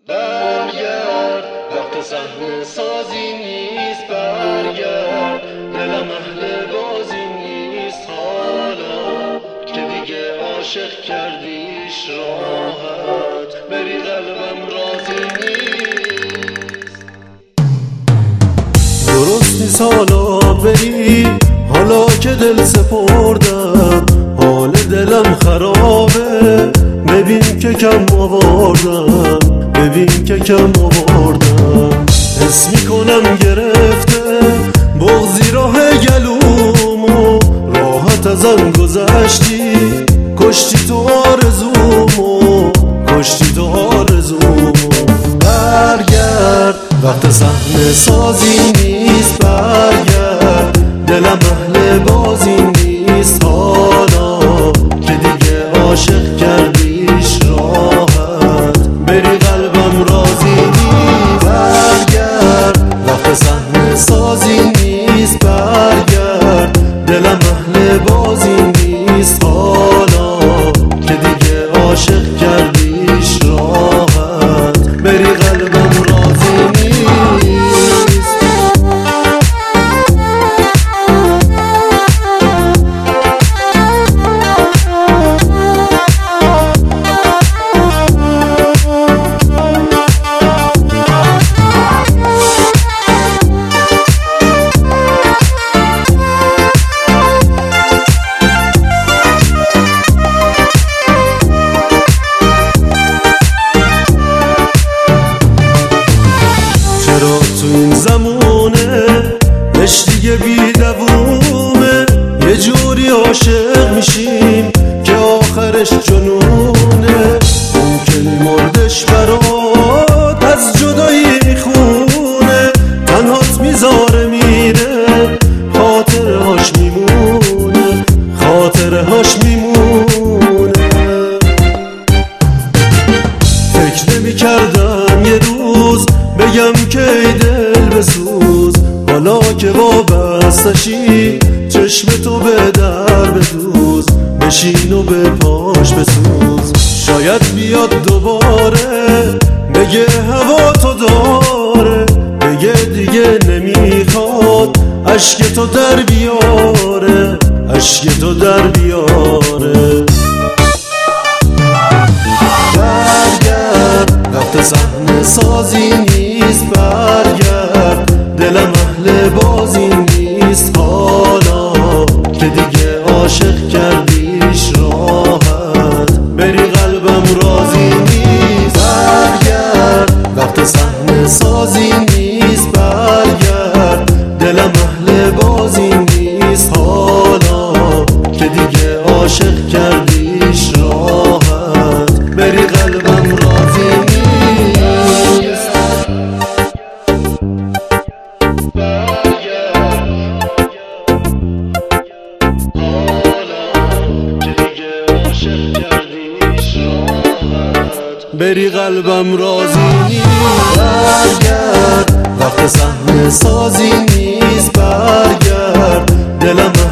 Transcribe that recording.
برگرد وقت صحنه سازی نیست، برگرد دلم اهل بازی نیست حالا که دیگه عاشق کردیش راحت بری، قلبم راضی نیست. درست نیست حالا بری، حالا که دل سپردم حال دلم خرابه، ببین که کم آوردم، ببین که کم آوردم. حس میکنم گرفته بغضی راه گلومو، راحت ازم گذشتی کشتی تو آرزومو، کشتی تو آرزومو. برگرد وقت صحنه سازی نیست، برگرد دلم اهل بازی نیست حالا که دیگه عاشق کردیش راحت بری، قلبم راضی نیست. برگرد وقت صحنه سازی نیست، برگرد دلم اهل بازی نیست حالا که دیگه عاشق کردیش راحت بری، قلبم راضی نیست. چرا تو این زمونه عشق دیگه بی دوومه، یه جوری عاشق میشیم که آخرش جنونه، ممکن مردش برات از جدایی میخونه، تنهات میذاره میره خاطرهاش میمونه، خاطرهاش میمونه. فکر نمی‌کردم یه روز بگم که ای دل بسوز، حالا که وابستشی چشم تو به در بدوز، بشین و به پاش بسوز. شاید بیاد دوباره بگه هوا تو داره، بگه دیگه نمیخواد عشق تو در بیاره، عشق تو در بیاره. برگرد وقت صحنه سازی نیست، برگرد دلم اهل بازی نیست حالا که دیگه عاشق کردیش راحت بری، قلبم راضی نیست. برگرد وقت صحنه سازی نیست، برگرد دلم اهل بازی نیست حالا که دیگه عاشق کردیش راحت بری، قلبم راضی نیست. بری قلبم راضی نیست. برگرد وقت صحنه سازی نیست، برگرد دلم